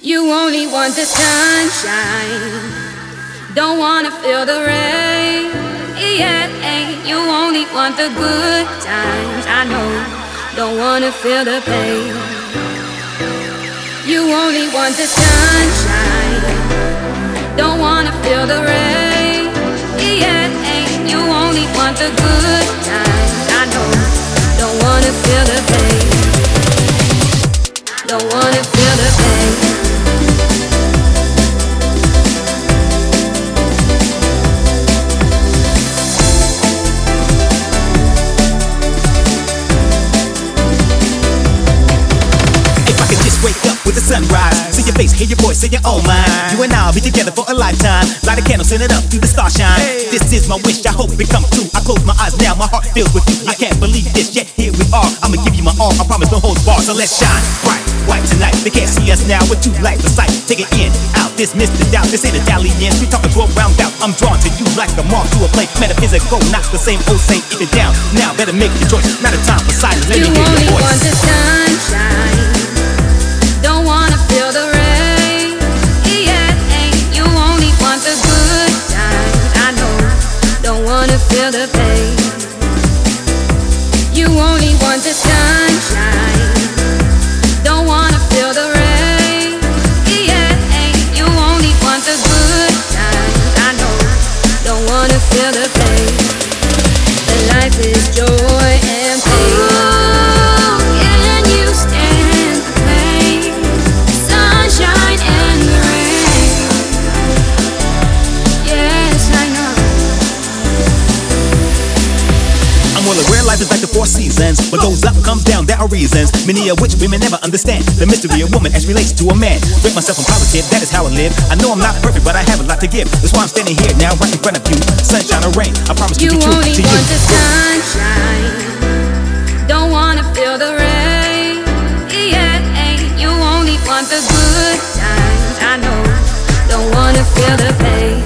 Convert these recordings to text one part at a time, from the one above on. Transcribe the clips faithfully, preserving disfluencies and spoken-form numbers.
You only want the sunshine, don't wanna feel the rain. Yeah, you only want the good times, I know, don't wanna feel the pain. You only want the sunshine, don't wanna feel the rain. Yeah, you only want the good times, I know, don't wanna feel the pain. Don't wanna feel the pain. Wake up with the sunrise, see your face, hear your voice, say your own mind. You and I'll be together for a lifetime. Light a candle, send it up through the starshine. Hey. This is my wish, I hope it comes true. I close my eyes now, my heart fills with you. I can't believe this, yet here we are. I'ma give you my all, I promise no holds barred. So let's shine bright, white tonight. They can't see us now, we're too light for sight. Take it in, out, dismiss the doubt. This ain't a dalliance, we talking to a round out. I'm drawn to you like a moth to a flame. Metaphysical, not the same old saying. If you're down, now better make your choice. Not a time for silence, let you me hear your voice. You only want the sunshine, don't wanna feel the rain. Yeah, you only want the good times, I know, don't wanna feel the pain. You only want the sunshine, don't wanna feel the rain. Yeah, you only want the good times, I know, don't wanna feel the pain. The life is joy and pain. Aware life is like the four seasons. What goes up comes down, there are reasons, many of which women never understand. The mystery of woman as relates to a man. Break myself from positive, that is how I live. I know I'm not perfect, but I have a lot to give. That's why I'm standing here now right in front of you. Sunshine or rain, I promise to you be true only to you. Want the sunshine, don't wanna feel the rain. Yeah, you only want the good times, I know, don't wanna feel the pain.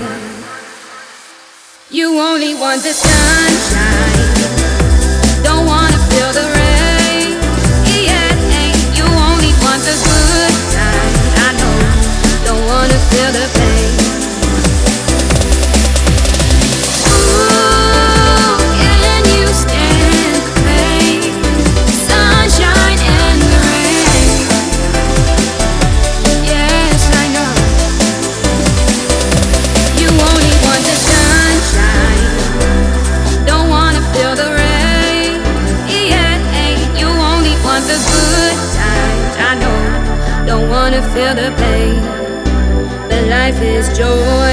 You only want the sunshine, don't wanna feel the rain. Yeah, you only want the good times, I know, don't wanna feel the pain. Ooh, can you stand the pain? Sunshine and the rain. Yes, I know. You only want the sunshine, don't wanna feel the rain. The good times, I know, don't wanna feel the pain. But life is joy